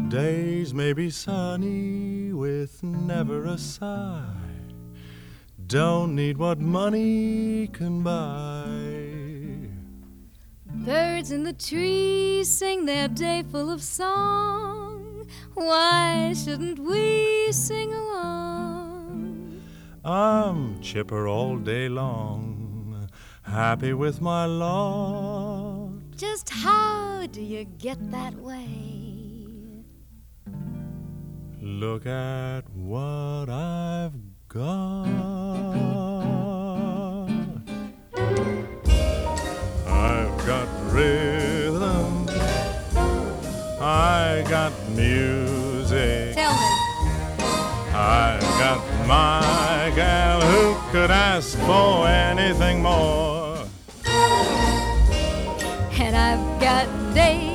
Days may be sunny with never a sigh. Don't need what money can buy. Birds in the trees sing their day full of song. Why shouldn't we sing along? I'm chipper all day long, happy with my lot. Just how do you get that way? Look at what I've got. I've got rhythm, I got music. Tell me. I got my gal, who could ask for anything more? And I've got days